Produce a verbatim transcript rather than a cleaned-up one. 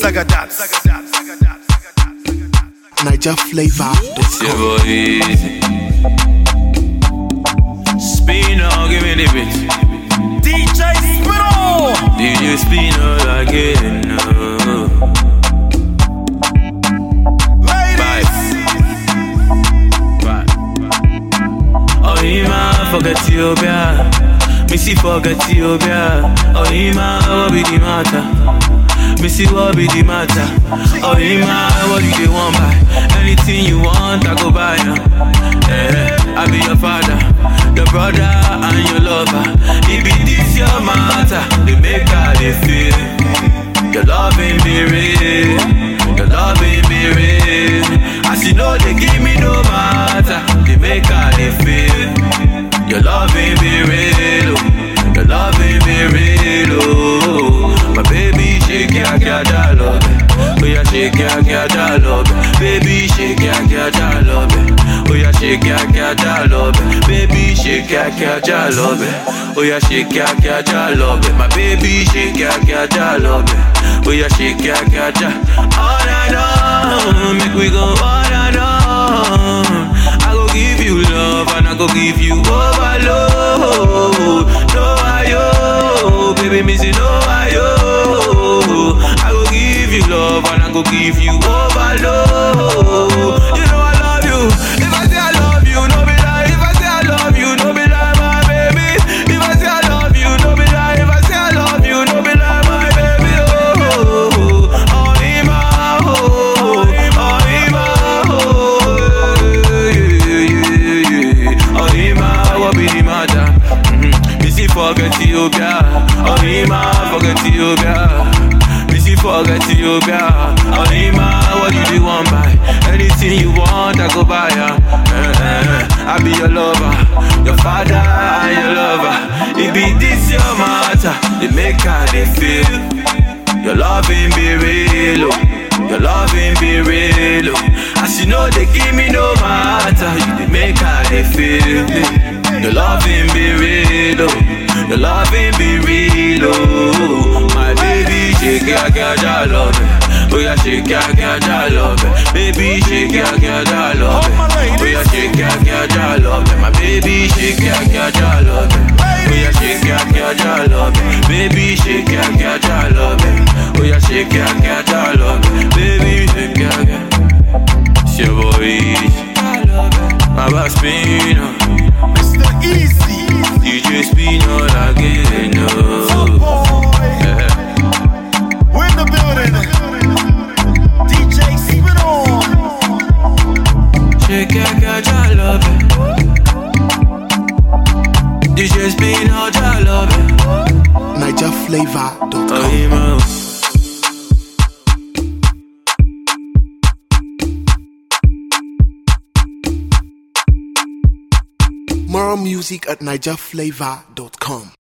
Sagadats. Niger Flavor. It's your boy Easy. Spino, give me the beat. D J Spino. D J Spino again. Ladies. Bye. Oh, Ima, forget Ethiopia. Missy, forget Ethiopia. Oh, Ima, what be the matter? Missy, what be the matter? Oh, Ima, what do you want buy? Anything you want, I go buy now. Yeah, I be your father, your brother, and your lover. It be this your matter, they make how they feel. Your loving be real, your loving be real. As you know, they give me no matter, they make how they feel. Your loving be real, your loving be real. Oh, my baby, shake ya, ya, ya, love it. Oh yeah, shake ya, ya, ya, love it. Baby, shake ya, ya, ya, love it. Oh yeah, shake ya, ya, ya, love it. Baby, shake ya, ya, ya, love it. Oh yeah, shake ya, ya, ya, love it. My baby, shake ya, ya, ya, love it. Oh yeah, shake ya, ya, ya. All night long, make we go all night long. I go give you love and I go give you overload. No ayo, baby, me say no ayo. I go give you love and I go give you overload. You know I love you. If I say I love you, no be lie. If I say I love you, no be lie, my baby. If I say I love you, no be lie. If I say I love you, no be lie, my baby. Oh, oh, oh, Ima, oh, oh, Ima, oh, yeah, yeah, yeah. Oh, Ima, what be the matter? Mm-hmm. Missy, forget Ethiopia. Oh, Ima, forget Ethiopia. Missy, forget Ethiopia. Oh, Ima, what do you want buy? Anything you want, I go buy ya. Eh, eh, I be your lover, your father and your lover. It be this your matter, they make how they feel. Your loving be real, oh. Your loving be real, oh. As you know, they give me no matter, you they make how they feel. Your loving be real, oh. Your loving be real, oh. My baby, shake ya, ya, ya, love it. Oh yeah, shake ya, ya, ya, love it. Baby, shake ya, ya, ya, love it. Oh yeah, shake ya, ya, ya, love it. My baby, shake ya, ya, ya, love it. Oh yeah, shake ya, ya, ya, love it. Baby, shake ya, ya, ya, love it. Oh yeah, shake ya, ya, ya, love it. Baby, shake ya, ya. It's your boy Easy. My boss Spino, Mister Easy. D J Spino again. So boy. Yeah. We're in the building. D J Spino. Shake ya, ya, ya, love it. D J Spino, ya, love it. Niger Flavor dot com. Oh, Ima. More music at Niger Flavor dot com.